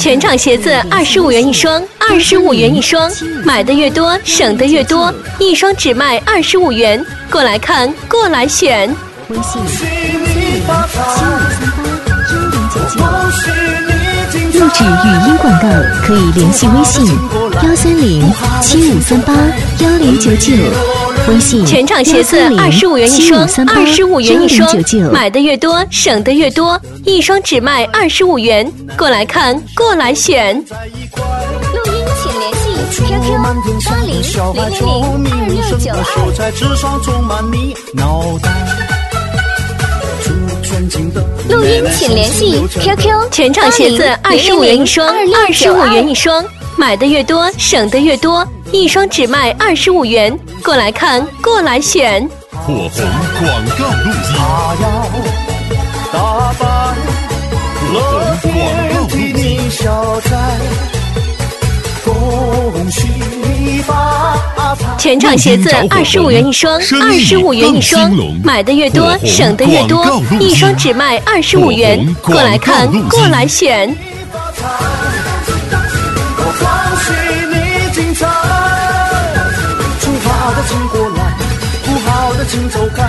全场鞋子25元一双，25元一双，买的越多省的越多，一双只卖25元，过来看，过来选。 微信75381099，录制语音广告可以联系微信13075381099，微信全场鞋子25元一双，25元一双，买的越多省的越多，一双只卖25元，过来看，过来选。 录音请联系 QQ 8000002692。录音请联系 QQ 全场鞋子25元一双，25元一双，买的越多省的越多，一双只卖25元，过来看，过来选。 火红广告录音，火红广告录音。 全场鞋子25元一双，25元一双，买的越多省的越多，一双只卖25元，过来看，过来选。 我恭喜你精彩，出发的请过来，不好的请走开。